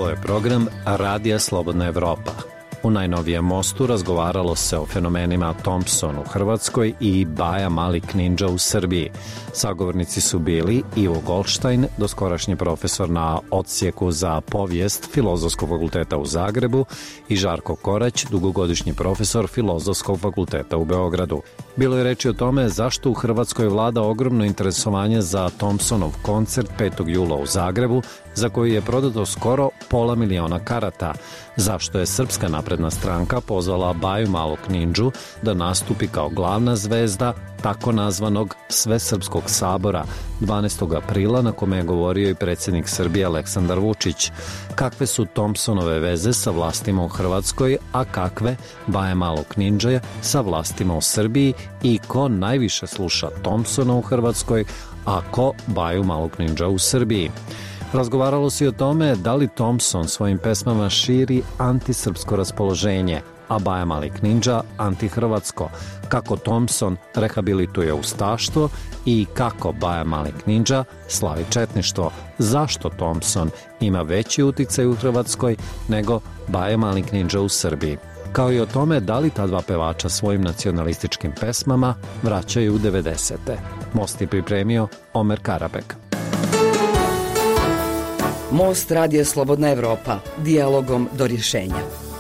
Ovo je program Radija Slobodna Evropa. U najnovijem mostu razgovaralo se o fenomenima Thompson u Hrvatskoj i Baja Malik Ninja u Srbiji. Sagovornici su bili Ivo Goldstein, doskorašnji profesor na odsjeku za povijest Filozofskog fakulteta u Zagrebu, i Žarko Korać, dugogodišnji profesor Filozofskog fakulteta u Beogradu. Bilo je reči o tome zašto u Hrvatskoj vlada ogromno interesovanje za Thompsonov koncert 5. jula u Zagrebu, za koji je prodato skoro 500.000 karata. Zašto je Srpska napredna stranka pozvala Baju Malog Ninđu da nastupi kao glavna zvezda tako nazvanog Svesrpskog sabora 12. aprila, na kome je govorio i predsjednik Srbije Aleksandar Vučić. Kakve su Thompsonove veze sa vlastima u Hrvatskoj, a kakve Baja Malog Ninđe sa vlastima u Srbiji, i ko najviše sluša Thompsona u Hrvatskoj, a ko Baju Malog Ninđa u Srbiji. Razgovaralo se i o tome da li Thompson svojim pesmama širi antisrpsko raspoloženje, a Baja Malik Ninđa antihrvatsko, kako Thompson rehabilituje ustaštvo i kako Baja Malik Ninđa slavi četništvo, zašto Thompson ima veći uticaj u Hrvatskoj nego Baja Malik Ninđa u Srbiji, kao i o tome da li ta dva pevača svojim nacionalističkim pesmama vraćaju u 90. Most je pripremio Omer Karabek. Most Radija Slobodna Evropa, dijalogom do rješenja.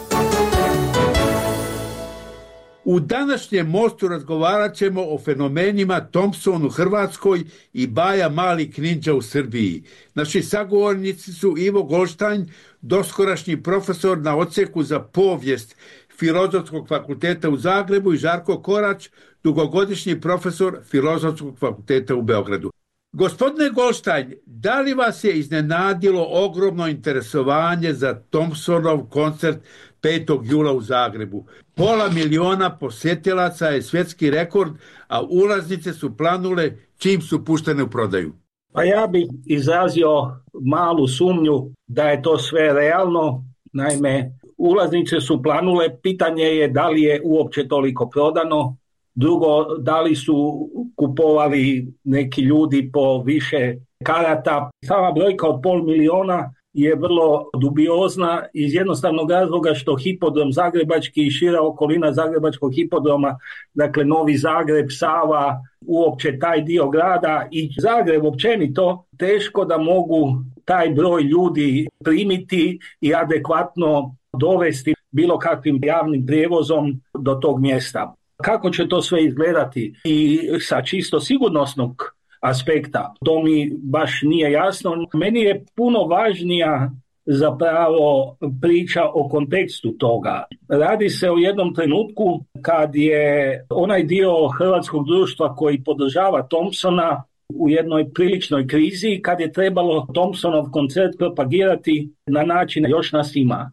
U današnjem mostu razgovarat ćemo o fenomenima Thompson u Hrvatskoj i Baja Malik Ninđa u Srbiji. Naši sagovornici su Ivo Goldstein, doskorašnji profesor na odsjeku za povijest Filozofskog fakulteta u Zagrebu, i Žarko Korać, dugogodišnji profesor Filozofskog fakulteta u Beogradu. Gospodine Goldstein, da li vas je iznenadilo ogromno interesovanje za Thompsonov koncert 5. jula u Zagrebu? 500.000 posjetilaca je svjetski rekord, a ulaznice su planule čim su puštene u prodaju. Pa ja bih izrazio malu sumnju da je to sve realno. Naime, ulaznice su planule, pitanje je da li je uopće toliko prodano. Drugo, da li su kupovali neki ljudi po više karata. Sama brojka od 500.000 je vrlo dubiozna iz jednostavnog razloga što hipodrom zagrebački i šira okolina zagrebačkog hipodroma, dakle Novi Zagreb, Sava, uopće taj dio grada i Zagreb općenito, teško da mogu taj broj ljudi primiti i adekvatno dovesti bilo kakvim javnim prijevozom do tog mjesta. Kako će to sve izgledati i sa čisto sigurnosnog aspekta, to mi baš nije jasno. Meni je puno važnija zapravo priča o kontekstu toga. Radi se o jednom trenutku kad je onaj dio hrvatskog društva koji podržava Thompsona u jednoj priličnoj krizi, kad je trebalo Thompsonov koncert propagirati na način još nas ima.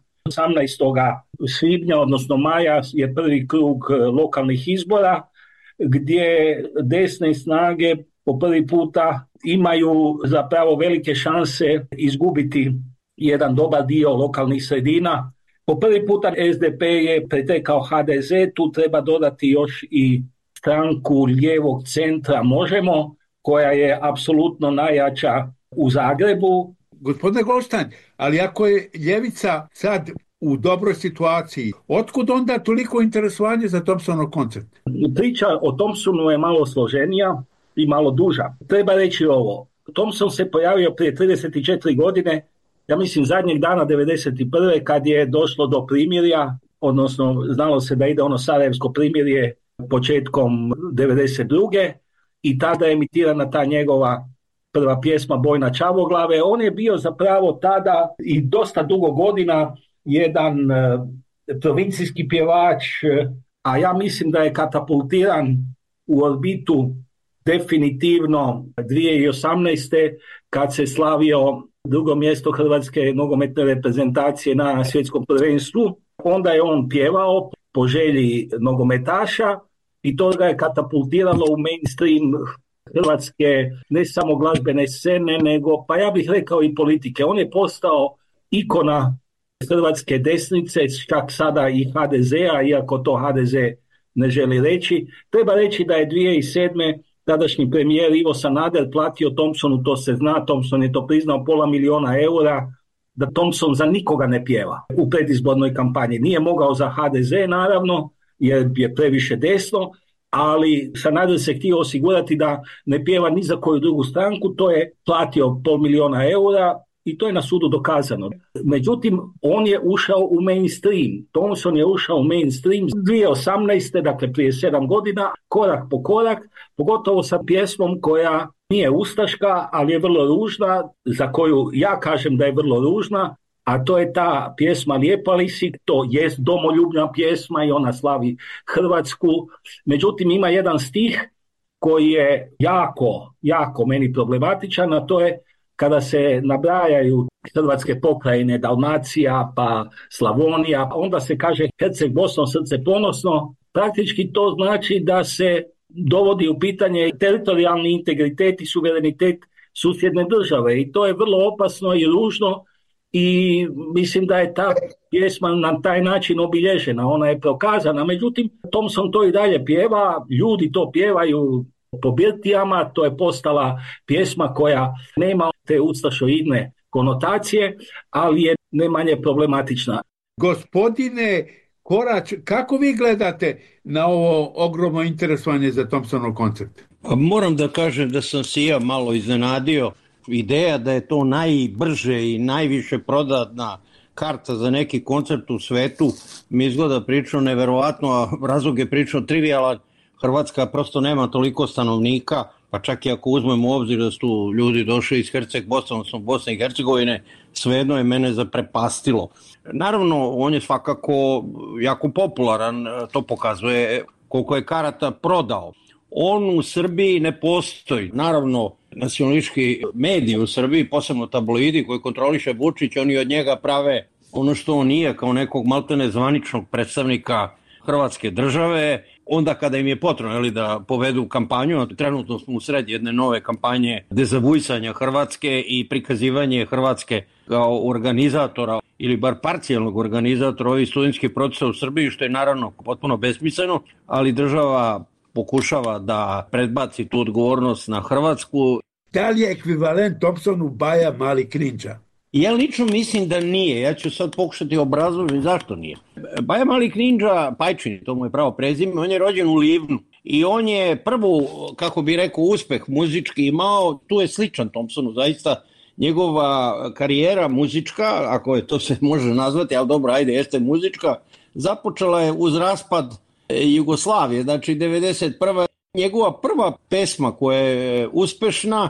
18. svibnja, odnosno maja, je prvi krug lokalnih izbora gdje desne snage po prvi puta imaju zapravo velike šanse izgubiti jedan dobar dio lokalnih sredina. Po prvi puta SDP je pretekao HDZ, tu treba dodati još i stranku lijevog centra Možemo, koja je apsolutno najjača u Zagrebu. Gospodine Goldstein, ali ako je ljevica sad u dobroj situaciji, otkud onda toliko interesovanje za Thompsonov koncert? Priča o Thompsonu je malo složenija i malo duža. Treba reći ovo. Thompson se pojavio prije 34 godine, ja mislim zadnjeg dana 91. kad je došlo do primirja, odnosno znalo se da ide ono sarajevsko primirje početkom 92. i tada je emitirana ta njegova prva pjesma Bojna Čavoglave. On je bio zapravo tada i dosta dugo godina jedan provincijski pjevač, a ja mislim da je katapultiran u orbitu definitivno 2018. kad se slavio drugo mjesto hrvatske nogometne reprezentacije na svjetskom prvenstvu. Onda je on pjevao po želji nogometaša i to ga je katapultiralo u mainstream hrvatske ne samo glazbene scene, nego pa ja bih rekao i politike. On je postao ikona hrvatske desnice, čak sada i HDZ-a, iako to HDZ ne želi reći. Treba reći da je 2007. tadašnji premijer Ivo Sanader platio Thompsonu, to se zna, Thompson je to priznao, 500.000 eura da Thompson za nikoga ne pjeva u predizbornoj kampanji. Nije mogao za HDZ, naravno, jer je previše desno, ali Sanader se htio osigurati da ne pjeva ni za koju drugu stranku, to je platio $500.000 i to je na sudu dokazano. Međutim, on je ušao u mainstream. Thompson je ušao u mainstream 2018. dakle prije 7 godina, korak po korak, pogotovo sa pjesmom koja nije ustaška, ali je vrlo ružna, za koju ja kažem da je vrlo ružna, a to je ta pjesma Lijepa li si, to jest domoljubna pjesma i ona slavi Hrvatsku. Međutim, ima jedan stih koji je jako meni problematičan, a to je kada se nabrajaju hrvatske pokrajine, Dalmacija, pa Slavonija, onda se kaže Herceg Bosno, srce ponosno. Praktički to znači da se dovodi u pitanje teritorijalni integritet i suverenitet susjedne države i to je vrlo opasno i ružno i mislim da je ta pjesma na taj način obilježena, ona je prokazana. Međutim, Thompson to i dalje pjeva, ljudi to pjevaju po birtijama, to je postala pjesma koja nema te ustašoidne konotacije, ali je ne manje problematična. Gospodine Korać, kako vi gledate na ovo ogromno interesovanje za Thompsonov koncert? Moram da kažem da sam se ja malo iznenadio. Ideja da je to najbrže i najviše prodatna karta za neki koncert u svetu mi izgleda pričao neverovatno, a razlog je pričao trivijalan. Hrvatska prosto nema toliko stanovnika, pa čak i ako uzmemo u obzir da su ljudi došli iz Herceg Bosne, odnosno Bosne i Hercegovine, svejedno je mene zaprepastilo. Naravno, on je svakako jako popularan, to pokazuje koliko je karata prodao. On u Srbiji ne postoji. Naravno, nacionalistički mediji u Srbiji, posebno tabloidi koji kontroliše Vučić, oni od njega prave ono što on nije, kao nekog maltene zvaničnog predstavnika Hrvatske države, onda kada im je potrebno da povedu kampanju. Trenutno smo u sred jedne nove kampanje dezavuisanja Hrvatske i prikazivanje Hrvatske kao organizatora ili bar parcijalnog organizatora ovih studentskih procesa u Srbiji, što je naravno potpuno besmisleno, ali država pokušava da predbaci tu odgovornost na Hrvatsku. Da li je ekvivalent Thompsonu Baja Mali Knindža? Ja lično mislim da nije. Ja ću sad pokušati obrazložiti zašto nije. Baja Mali Knindža, Pajčin, to mu je pravo prezime, on je rođen u Livnu i on je prvu, kako bi rekao, uspeh muzički imao, tu je sličan Thompsonu, zaista njegova karijera muzička, ako je to se može nazvati, ali dobro, ajde, jeste muzička, započela je uz raspad Jugoslavije, znači 91. Njegova prva pesma koja je uspešna,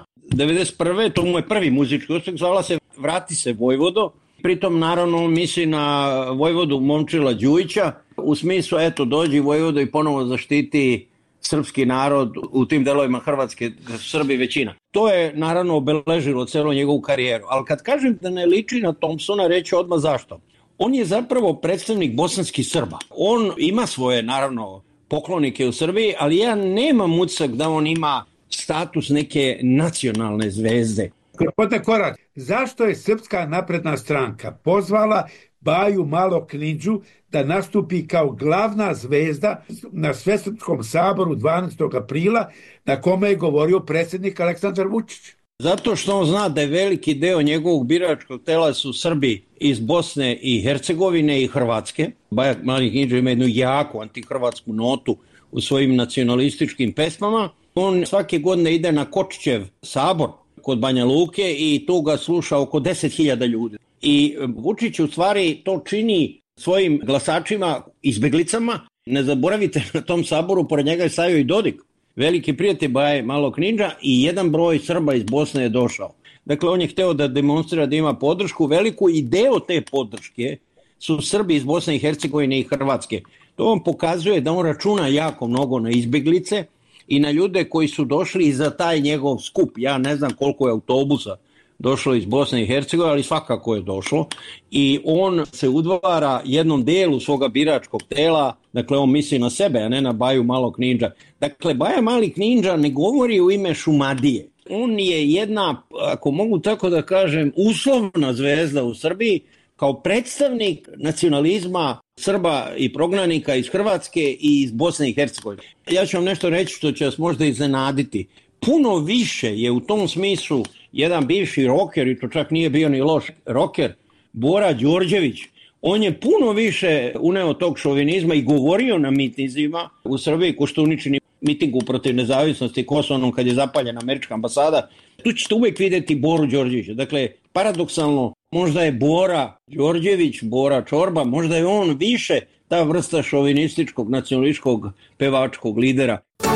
91. to mu je prvi muzički uspeh, zvala se Vrati se Vojvodo, pritom naravno misli na Vojvodu Momčila Đujića, u smislu eto dođi Vojvodo i ponovo zaštiti srpski narod u tim delovima Hrvatske, Srbi većina. To je naravno obeležilo celu njegovu karijeru, ali kad kažem da ne liči na Thompsona, reći odmah zašto. On je zapravo predstavnik bosanskih Srba. On ima svoje, naravno, poklonike u Srbiji, ali ja nemam utisak da on ima status neke nacionalne zvezde. Gospodine Korać, zašto je Srpska napredna stranka pozvala Baju Malog Knindžu da nastupi kao glavna zvezda na Svesrpskom saboru 12. aprila na kome je govorio predsjednik Aleksandar Vučić? Zato što on zna da je veliki deo njegovog biračkog tela su Srbi iz Bosne i Hercegovine i Hrvatske. Baja Mali Knindža ima jednu jaku antihrvatsku notu u svojim nacionalističkim pesmama. On svake godine ide na Kočićev sabor kod Banja Luke i tu ga sluša oko 10.000 ljudi. I Vučić u stvari to čini svojim glasačima, izbeglicama. Ne zaboravite, na tom saboru pored njega je stavio i Dodik, veliki prijatelj Baje Malog Knindža, i jedan broj Srba iz Bosne je došao. Dakle, on je hteo da demonstrira da ima podršku veliku i deo te podrške su Srbi iz Bosne i Hercegovine i Hrvatske. To vam pokazuje da on računa jako mnogo na izbeglice i na ljude koji su došli i za taj njegov skup. Ja ne znam koliko je autobusa došlo iz Bosne i Hercegovine, ali svakako je došlo. I on se udvara jednom delu svoga biračkog tela, dakle on misli na sebe, a ne na Baju Malog Knindža. Dakle, Baja Mali Knindža ne govori u ime Šumadije. On je jedna, ako mogu tako da kažem, uslovna zvezda u Srbiji, kao predstavnik nacionalizma Srba i prognanika iz Hrvatske i iz Bosne i Hercegovine. Ja ću vam nešto reći što će vas možda iznenaditi. Puno više je u tom smislu jedan bivši roker, i to čak nije bio ni loš roker, Bora Đorđević, on je puno više uneo tog šovinizma i govorio na mitinzima u Srbiji, Koštuničini mitingu protiv nezavisnosti Kosovom kad je zapaljena američka ambasada. Tu ćete uvijek vidjeti Boru Đorđevića. Dakle, paradoksalno, možda je Bora Đorđević, Bora Čorba, možda je on više ta vrsta šovinističkog, nacionalističkog, pevačkog lidera.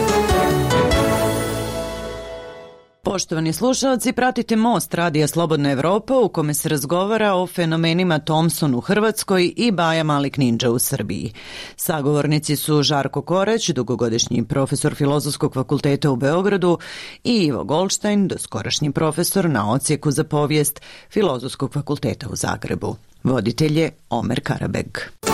Poštovani slušalci, pratite Most Radija Slobodna Evropa u kome se razgovara o fenomenima Thompson u Hrvatskoj i Baja Malik Nindža u Srbiji. Sagovornici su Žarko Korać, dugogodišnji profesor Filozofskog fakulteta u Beogradu, i Ivo Goldstein, doskorašnji profesor na odsjeku za povijest Filozofskog fakulteta u Zagrebu. Voditelj je Omer Karabeg.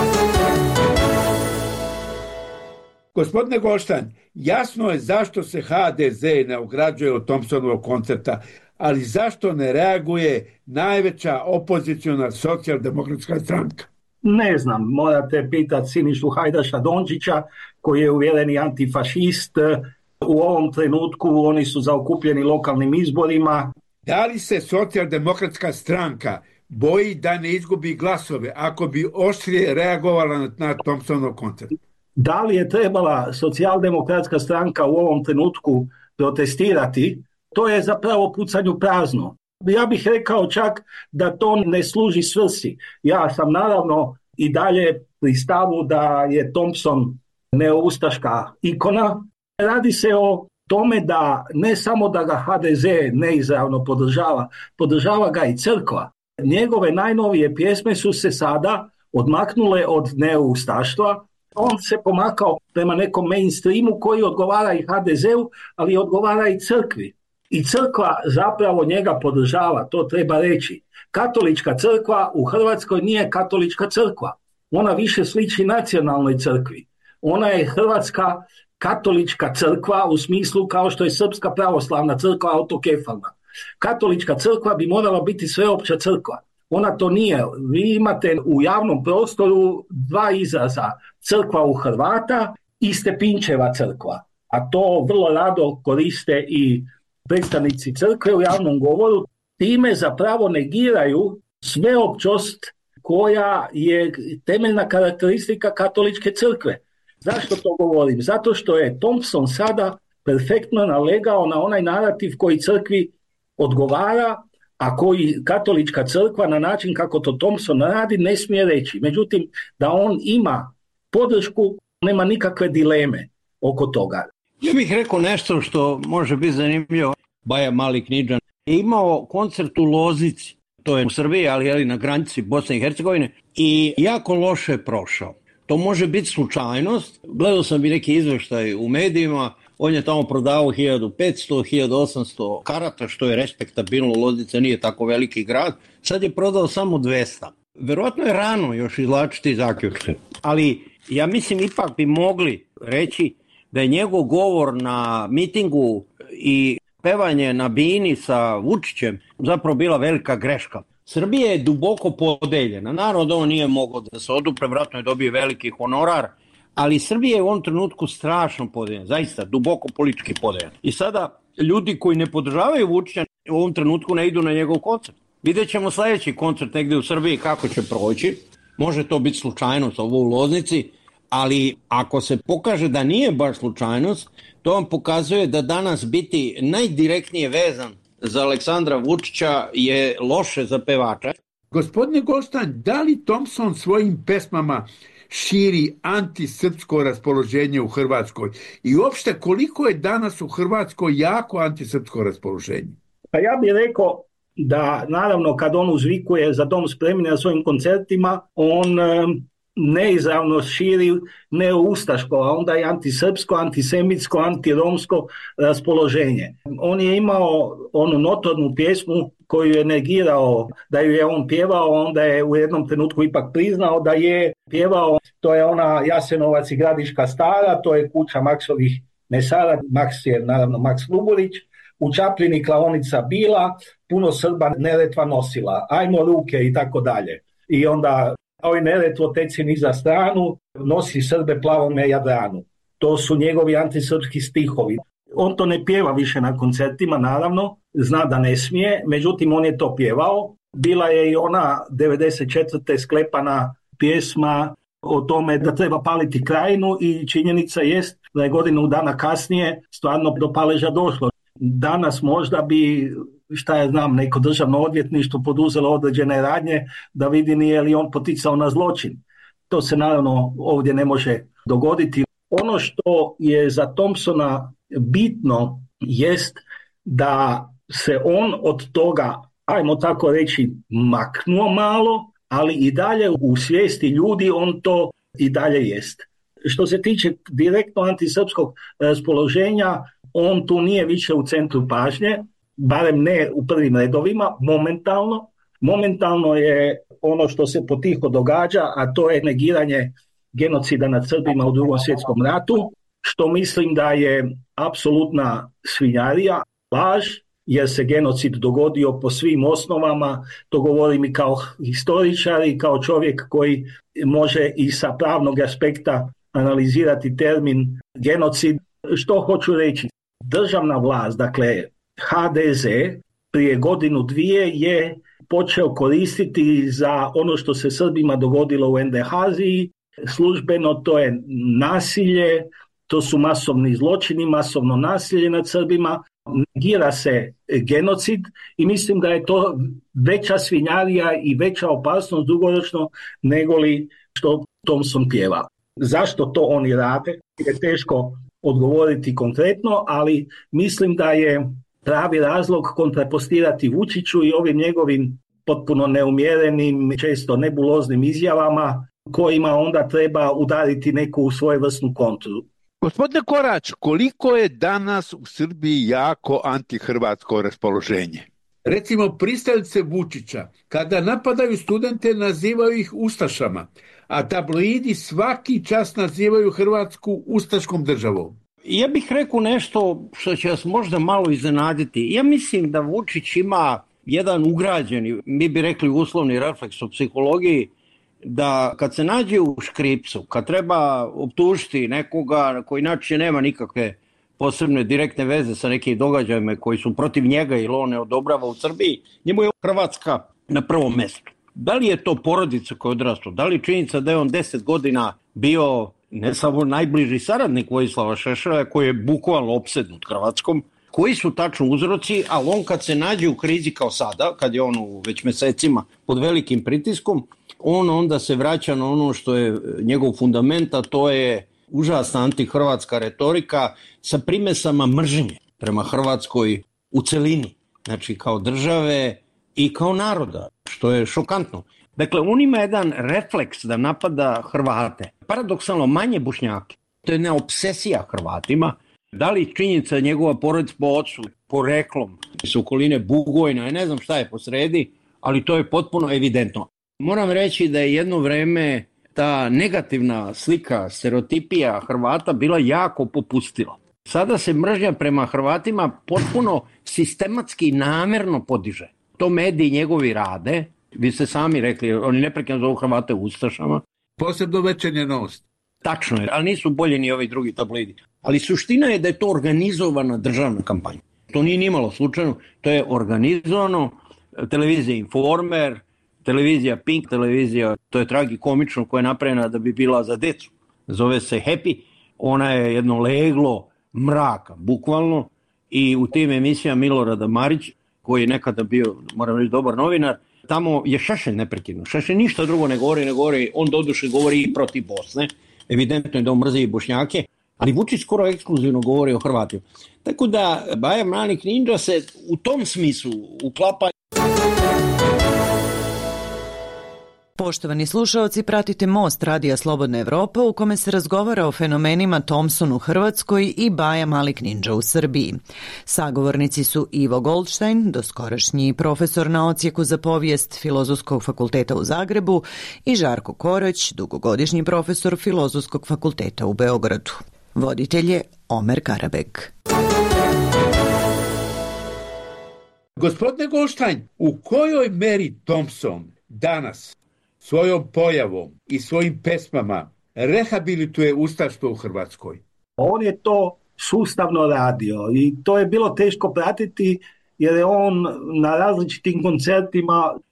Gospodine Goldstein, jasno je zašto se HDZ ne ograđuje od Thompsonovog koncerta, ali zašto ne reaguje najveća opoziciona socijaldemokratska stranka? Ne znam, morate pitati Sinišu Hajdaša Dončića, koji je uvjereni antifašist. U ovom trenutku oni su zaokupljeni lokalnim izborima. Da li se socijaldemokratska stranka boji da ne izgubi glasove ako bi oštrije reagovala na Thompsonov koncert? Da li je trebala socijaldemokratska stranka u ovom trenutku protestirati, to je zapravo pucanju prazno. Ja bih rekao čak da to ne služi svrsi. Ja sam naravno i dalje pri stavu da je Thompson neoustaška ikona. Radi se o tome da ne samo da ga HDZ neizravno podržava ga i crkva. Njegove najnovije pjesme su se sada odmaknule od neoustaštva. On se pomakao prema nekom mainstreamu koji odgovara i HDZ-u, ali odgovara i crkvi. I crkva zapravo njega podržava, to treba reći. Katolička crkva u Hrvatskoj nije katolička crkva. Ona više sliči nacionalnoj crkvi. Ona je hrvatska katolička crkva u smislu kao što je srpska pravoslavna crkva autokefalna. Katolička crkva bi morala biti sveopća crkva. Ona to nije. Vi imate u javnom prostoru dva izraza, crkva u Hrvata i Stepinčeva crkva. A to vrlo rado koriste i predstavnici crkve u javnom govoru. Time zapravo negiraju sveopćost koja je temeljna karakteristika katoličke crkve. Zašto to govorim? Zato što je Thompson sada perfektno nalegao na onaj narativ koji crkvi odgovara, a koji katolička crkva na način kako to Thompson radi ne smije reći. Međutim, da on ima podršku, nema nikakve dileme oko toga. Ja bih rekao nešto što može biti zanimljivo. Baja Malik Nindža je imao koncert u Loznici, to je u Srbiji, ali na granici Bosne i Hercegovine, i jako loše je prošao. To može biti slučajnost. Gledao sam i neki izveštaj u medijima. On je tamo prodao 1500-1800 karata, što je respektabilno. Loznica nije tako veliki grad. Sad je prodao samo 200. Verovatno je rano još izvlačiti zaključke. Ali ja mislim ipak bi mogli reći da je njegov govor na mitingu i pevanje na bini sa Vučićem zapravo bila velika greška. Srbija je duboko podeljena. Narod on nije mogao da se odupre, vjerojatno je dobio veliki honorar, ali Srbija je u ovom trenutku strašno podeljena, zaista duboko politički podeljena. I sada ljudi koji ne podržavaju Vučića u ovom trenutku ne idu na njegov koncert. Vidjet ćemo sljedeći koncert negdje u Srbiji kako će proći. Može to biti slučajnost ovo u Loznici, ali ako se pokaže da nije baš slučajnost, to vam pokazuje da danas biti najdirektnije vezan za Aleksandra Vučića je loše za pevača. Gospodine Goldstein, da li Thompson svojim pesmama širi antisrpsko raspoloženje u Hrvatskoj? I uopšte koliko je danas u Hrvatskoj jako antisrpsko raspoloženje? Pa ja bih rekao da naravno kad on uzvikuje za dom spremni na svojim koncertima, on neizravno širi neoustaško, a onda i antisrpsko, antisemitsko, antiromsko raspoloženje. On je imao onu notornu pjesmu koju je negirao da ju je on pjevao, onda je u jednom trenutku ipak priznao da je pjevao. To je ona Jasenovac i Gradiška stara, to je kuća Maksovih mesara, Maks je naravno Maks Luburić, u Čapljini klaonica bila, puno Srba Neretva nosila, ajmo ruke i tako dalje. I onda oj Neretvo teci niza stranu, nosi Srbe plavome Jadranu. To su njegovi antisrpski stihovi. On to ne pjeva više na koncertima, naravno, zna da ne smije, međutim on je to pjevao Bila je i ona 94. sklepana pjesma o tome da treba paliti Krajinu i činjenica jest da je godinu dana kasnije stvarno do paleža došlo. Danas možda bi, neko državno odvjetništvo poduzelo određene radnje da vidi nije li on poticao na zločin. To se naravno ovdje ne može dogoditi. Ono što je za Thompsona bitno jest da se on od toga, ajmo tako reći, maknuo malo, ali i dalje u svijesti ljudi on to i dalje jest. Što se tiče direktno antisrpskog raspoloženja, on tu nije više u centru pažnje, barem ne u prvim redovima, momentalno. Momentalno je ono što se potiho događa, a to je negiranje genocida nad Srbima u Drugom svjetskom ratu, što mislim da je apsolutna svinjarija, laž, jer se genocid dogodio po svim osnovama. To govorim i kao historičar i kao čovjek koji može i sa pravnog aspekta analizirati termin genocid. Što hoću reći? Državna vlast, dakle HDZ, prije godinu dvije je počeo koristiti za ono što se Srbima dogodilo u NDH-aziji. Službeno to je nasilje, to su masovni zločini, masovno nasilje nad Srbima, negira se genocid i mislim da je to veća svinjarija i veća opasnost dugoročno nego li što Thompson pjeva. Zašto to oni rade? Je teško odgovoriti konkretno, ali mislim da je pravi razlog kontrapostirati Vučiću i ovim njegovim potpuno neumjerenim, često nebuloznim izjavama kojima onda treba udariti neku svojevrsnu kontru. Gospodine Korać, koliko je danas u Srbiji jako antihrvatsko raspoloženje? Recimo, pristalice Vučića, kada napadaju studente, nazivaju ih ustašama, a tabloidi svaki čas nazivaju Hrvatsku ustaškom državom. Ja bih rekao nešto što će vas možda malo iznenaditi. Ja mislim da Vučić ima jedan ugrađeni, mi bi rekli uslovni refleks u psihologiji, da kad se nađe u škripcu, kad treba optužiti nekoga koji inače nema nikakve posebne direktne veze sa nekim događajima koji su protiv njega ili on ne odobrava u Srbiji, njemu je Hrvatska na prvom mjestu. Da li je to porodica koja je odrastao, da li činjenica da je on 10 godina bio ne samo najbliži saradnik Vojislava Šešelja koji je bukvalno opsednut Hrvatskom, koji su tačno uzroci, ali on kad se nađe u krizi kao sada, kad je on već mjesecima pod velikim pritiskom, on onda se vraća na ono što je njegov fundament, a to je užasna antihrvatska retorika sa primesama mržnje prema Hrvatskoj u celini, znači kao države i kao naroda, što je šokantno. Dakle, on ima jedan refleks da napada Hrvate, paradoksalno manje Bošnjake. To je jedna obsesija Hrvatima. Da li činjenica njegova porodica po ocu, poreklom, iz okoline Bugojna, ne znam šta je posredi, ali to je potpuno evidentno. Moram reći da je jedno vreme ta negativna slika, stereotipija Hrvata bila jako popustila. Sada se mržnja prema Hrvatima potpuno sistematski i namjerno podiže. To mediji njegovi rade, vi ste sami rekli, oni neprekidno zovu Hrvate ustašama. Posebno Večernja Novost. Tačno je, ali nisu bolji ni ovi drugi tabloidi. Ali suština je da je to organizovana državna kampanja. To nije nimalo slučajno, to je organizovano, televizija Informer, televizija Pink, televizija, to je tragikomično, koja je napravljena da bi bila za decu. Zove se Happy, ona je jedno leglo mraka, bukvalno, i u tim emisijama Milorada Marić, koji je nekada bio, moram reći, dobar novinar, tamo je Šešelj neprekidno. Šešelj ništa drugo ne govori, on doduše govori i protiv Bosne, evidentno je da on mrzi i Bošnjake, ali Vučić skoro ekskluzivno govori o Hrvatima. Tako da Baja Malik Ninja se u tom smislu uklapa. Poštovani slušaoci, pratite Most Radija Slobodna Evropa u kome se razgovara o fenomenima Thompson u Hrvatskoj i Baja Malik Ninja u Srbiji. Sagovornici su Ivo Goldstein, doskorašnji profesor na odsjeku za povijest Filozofskog fakulteta u Zagrebu, i Žarko Korać, dugogodišnji profesor Filozofskog fakulteta u Beogradu. Voditelj je Omer Karabek. Gospodine Goldstein, u kojoj meri Thompson danas svojom pojavom i svojim pesmama rehabilituje ustaštvo u Hrvatskoj? On je to sustavno radio i to je bilo teško pratiti jer je on na različitim koncertima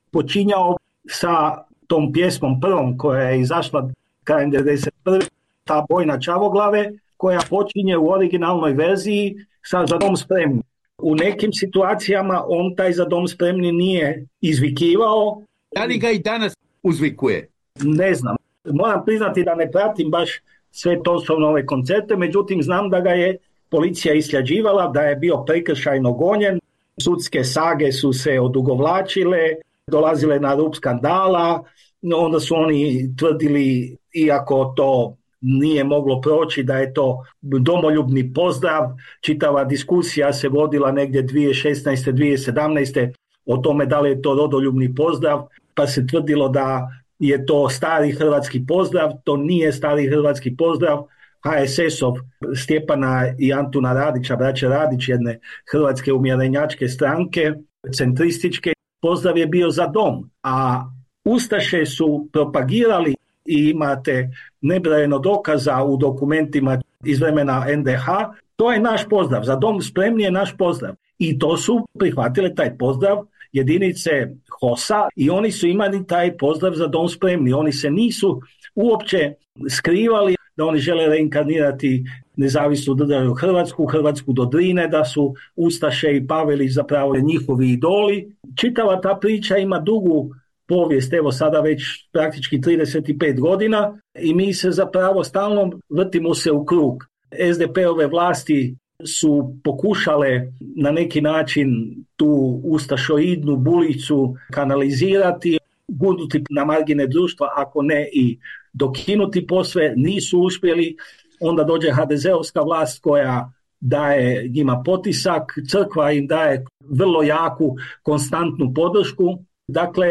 počinjao sa tom pjesmom prvom koja je izašla krajem 1991. ta Bojna Čavoglave, koja počinje u originalnoj verziji sa Za dom spremni. U nekim situacijama on taj Za dom spremni nije izvikivao. Da li ga i danas uzvikuje? Ne znam. Moram priznati da ne pratim baš sve Thompsonove koncerte, međutim znam da ga je policija istraživala, da je bio prekršajno gonjen, sudske sage su se odugovlačile, dolazile na rub skandala, onda su oni tvrdili, iako to nije moglo proći, da je to domoljubni pozdrav. Čitava diskusija se vodila negdje 2016. 2017. o tome da li je to rodoljubni pozdrav, pa se tvrdilo da je to stari hrvatski pozdrav. To nije stari hrvatski pozdrav. HSS-ov Stjepana i Antuna Radića, braće Radić, jedne hrvatske umjerenjačke stranke, centrističke, pozdrav je bio Za dom, a ustaše su propagirali i imate nebrojeno dokaza u dokumentima iz vremena NDH, to je naš pozdrav, Za dom spremni je naš pozdrav. I to su prihvatile taj pozdrav jedinice HOS-a i oni su imali taj pozdrav Za dom spremni. Oni se nisu uopće skrivali da oni žele reinkarnirati nezavisnu državu Hrvatsku do Drine, da su ustaše i Pavelić zapravo njihovi idoli. Čitava ta priča ima dugu povijest, evo sada već praktički 35 godina i mi se zapravo stalno vrtimo se u krug. SDP-ove vlasti su pokušale na neki način tu ustašoidnu bulicu kanalizirati, gurnuti na margine društva, ako ne i dokinuti posve, nisu uspjeli. Onda dođe HDZ-ovska vlast koja daje njima potisak, crkva im daje vrlo jaku, konstantnu podršku. Dakle,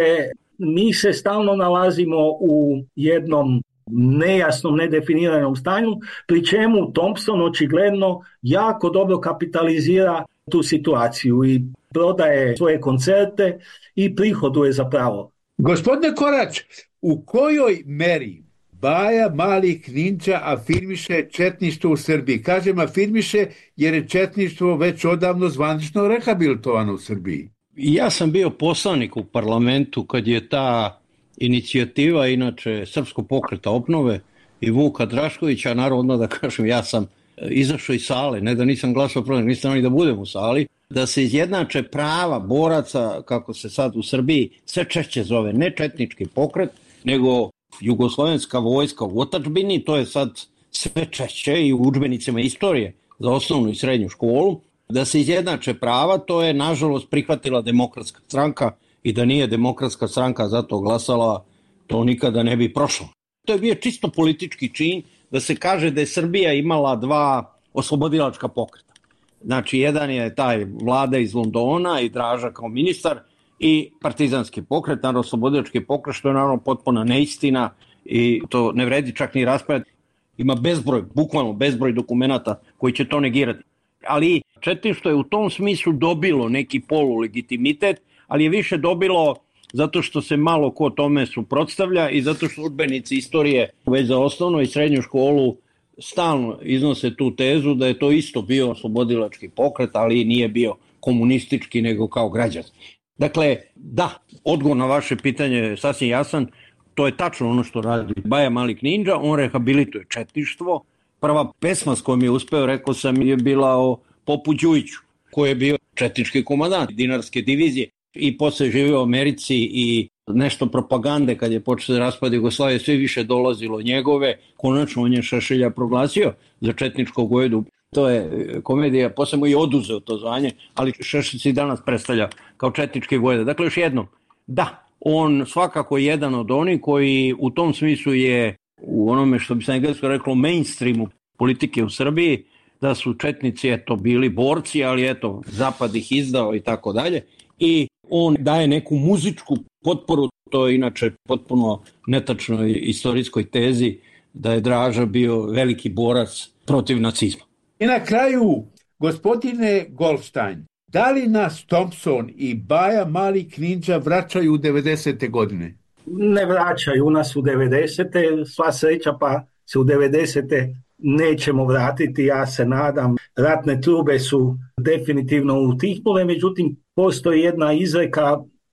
mi se stalno nalazimo u jednom nejasnom, nedefiniranom stanju, pri čemu Thompson očigledno jako dobro kapitalizira tu situaciju i prodaje svoje koncerte i prihoduje zapravo. Gospodine Korać, u kojoj meri Baja Mali Knindža afirmiše četništvo u Srbiji? Kažem afirmiše jer je četništvo već odavno zvanično rehabilitovano u Srbiji. Ja sam bio poslanik u parlamentu kad je ta inicijativa, inače Srpskog pokreta obnove i Vuka Draškovića, naravno da kažem, ja sam izašao iz sale, ne da nisam glasao protiv, nisam ni da budem u sali, da se izjednače prava boraca, kako se sad u Srbiji sve češće zove, ne četnički pokret, nego jugoslovenska vojska u otadžbini, to je sad sve češće i u udžbenicima istorije za osnovnu i srednju školu, da se izjednače prava, to je nažalost prihvatila Demokratska stranka i da nije Demokratska stranka za to glasala, to nikada ne bi prošlo. To je bio čisto politički čin da se kaže da je Srbija imala dva oslobodilačka pokreta. Znači, jedan je taj Vlada iz Londona i Draža kao ministar i partizanski pokret, naravno oslobodilački pokret, što je naravno potpuna neistina i to ne vredi čak ni raspravljati. Ima bezbroj, bukvalno bezbroj dokumenata koji će to negirati. Ali četništvo je u tom smislu dobilo neki polulegitimitet, ali je više dobilo zato što se malo ko tome suprotstavlja i zato što udžbenici istorije već za osnovnu i srednju školu stalno iznose tu tezu da je to isto bio oslobodilački pokret, ali nije bio komunistički nego kao građanski. Dakle, da, odgovor na vaše pitanje je sasvim jasan, to je tačno ono što radi Baja Mali Knindža, on rehabilituje četništvo. Prva pesma s kojom je uspeo, rekao sam, je bila o Popu Đujiću, koji je bio četnički komandant Dinarske divizije i posle živio u Americi i nešto propagande kad je počeo da raspada Jugoslavije, sve više dolazilo njegove, konačno on je Šešelja proglasio za četničkog vojvodu. To je komedija, posle mu je oduzeo to zvanje, ali Šešelj se i danas predstavlja kao četnički vojvoda. Dakle, još jednom, da, on svakako je jedan od onih koji u tom smislu je u onome što bi se englesko reklo mainstreamu politike u Srbiji, da su četnici bili borci, ali zapad ih izdao i tako dalje. I on daje neku muzičku potporu, to je inače potpuno netačnoj istorijskoj tezi da je Draža bio veliki borac protiv nacizma. I na kraju, gospodine Goldstein, da li nas Thompson i Baja Mali Knindža vraćaju u 90. godine? Ne vraćaju nas u 90. Sva sreća pa se u 90. nećemo vratiti, ja se nadam. Ratne trube su definitivno utihnule, međutim postoji jedna izreka,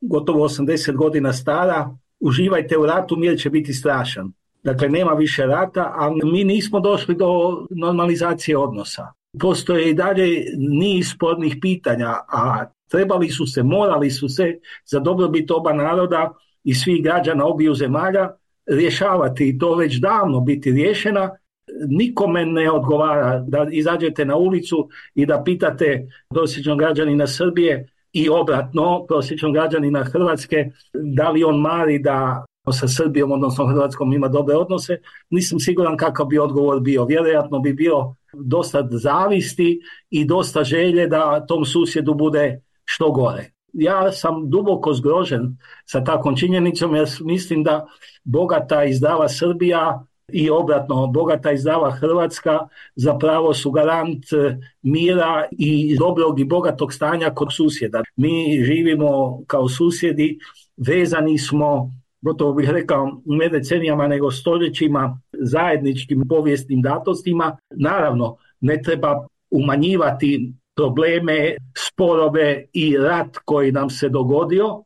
gotovo 80 godina stara, uživajte u ratu, mir će biti strašan. Dakle, nema više rata, ali mi nismo došli do normalizacije odnosa. Postoje i dalje niz spornih pitanja, a morali su se za dobrobit oba naroda i svih građana obiju zemalja rješavati i to već davno biti riješena. Nikome ne odgovara da izađete na ulicu i da pitate prosječnog građanina Srbije i obratno prosječnog građanina Hrvatske da li on mari da sa Srbijom, odnosno Hrvatskom, ima dobre odnose. Nisam siguran kakav bi odgovor bio. Vjerojatno bi bio dosta zavisti i dosta želje da tom susjedu bude što gore. Ja sam duboko zgrožen sa takvom činjenicom jer mislim da bogata i zdrava Srbija i obratno bogata i zdrava Hrvatska zapravo su garant mira i dobrog i bogatog stanja kod susjeda. Mi živimo kao susjedi, vezani smo, gotovo bih rekao, ne decenijama nego stoljećima, zajedničkim povijesnim datostima. Naravno, ne treba umanjivati probleme, sporove i rat koji nam se dogodio,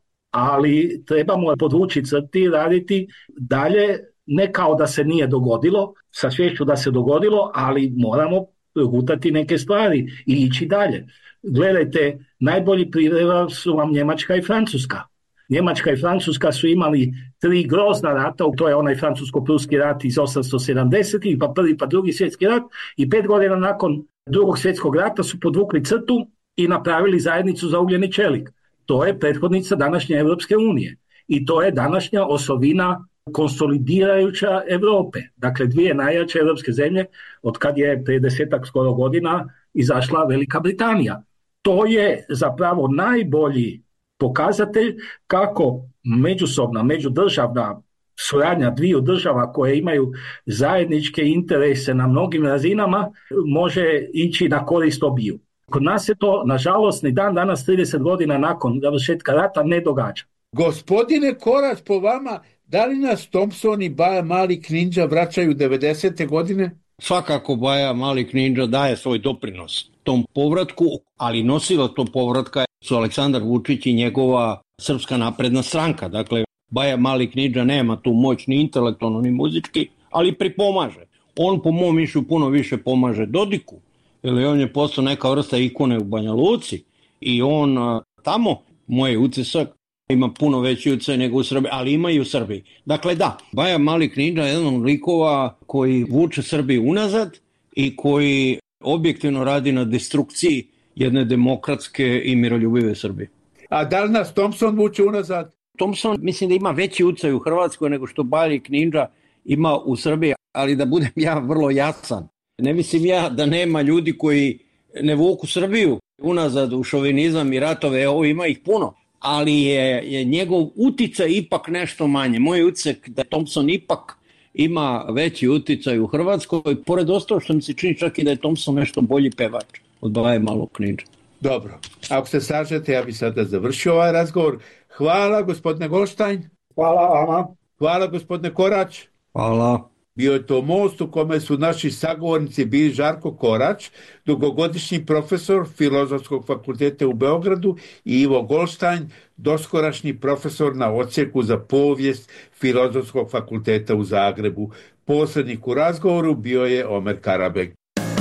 ali trebamo podvući crti, raditi dalje, ne kao da se nije dogodilo, sa sviješću da se dogodilo, ali moramo progutati neke stvari i ići dalje. Gledajte, najbolji primjer su vam Njemačka i Francuska. Njemačka i Francuska su imali 3 grozna rata, to je onaj francusko-pruski rat iz 1870-ih, pa prvi pa drugi svjetski rat, i 5 godina nakon drugog svjetskog rata su podvukli crtu i napravili zajednicu za ugljen i čelik. To je prethodnica današnje Europske unije i to je današnja osovina konsolidirajuća Europe. Dakle, 2 najjače europske zemlje od kad je prije 10-ak skoro godina izašla Velika Britanija. To je zapravo najbolji pokazatelj kako međusobna, međudržavna suradnja dviju država koje imaju zajedničke interese na mnogim razinama može ići na korist obiju. Kod nas se to, nažalost, ni dan danas 30 godina nakon završetka rata ne događa. Gospodine Korać, po vama, da li nas Thompson i Baja Mali Knindža vraćaju 90. godine? Svakako Baja Mali Knindža daje svoj doprinos tom povratku, ali nosila to povratka su Aleksandar Vučić i njegova Srpska napredna stranka. Dakle, Baja Mali Knindža nema tu moć ni intelektualno ni muzički, ali pripomaže. On po mom mišlju puno više pomaže Dodiku, jer on je postao neka vrsta ikone u Banja Luci i on tamo, moj utisak, ima puno veći utjecaj nego u Srbiji, ali ima i u Srbiji. Dakle da, Baja Mali Knindža je jedan od likova koji vuče Srbiju unazad i koji objektivno radi na destrukciji jedne demokratske i miroljubive Srbije. A da li nas Thompson vuče unazad? Thompson mislim da ima veći utjecaj u Hrvatskoj nego što Baja Knindža ima u Srbiji, ali da budem ja vrlo jasan. Ne mislim ja da nema ljudi koji ne vuku Srbiju unazad u šovinizam i ratove, ovo ima ih puno, ali je njegov uticaj ipak nešto manje. Moj utisak da Thompson ipak ima veći uticaj u Hrvatskoj, pored ostalo što mi se čini čak i da je Thompson nešto bolji pevač od Baje Malog Knindže. Dobro, ako se slažete, ja bih sada završio ovaj razgovor. Hvala, gospodine Goldstein. Hvala vama. Hvala, gospodine Korać. Hvala. Bio je to most u kome su naši sagovornici bili Žarko Korać, dugogodišnji profesor Filozofskog fakulteta u Beogradu, i Ivo Goldstein, doskorašnji profesor na odsjeku za povijest Filozofskog fakulteta u Zagrebu. Posrednik u razgovoru bio je Omer Karabek.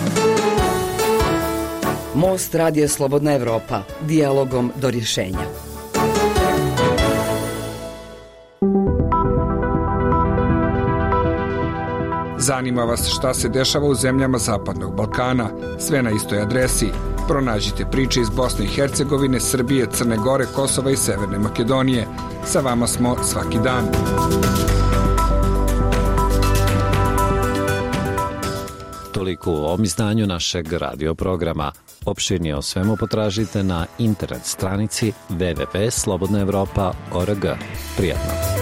Most Radija Slobodna Evropa, dijalogom do rješenja. Zanima vas šta se dešava u zemljama Zapadnog Balkana? Sve na istoj adresi. Pronađite priče iz Bosne i Hercegovine, Srbije, Crne Gore, Kosova i Severne Makedonije. Sa vama smo svaki dan. Toliko u ovom izdanju našeg radio programa. Opširnije o svemu potražite na internet stranici www.slobodnaevropa.org. Prijatno.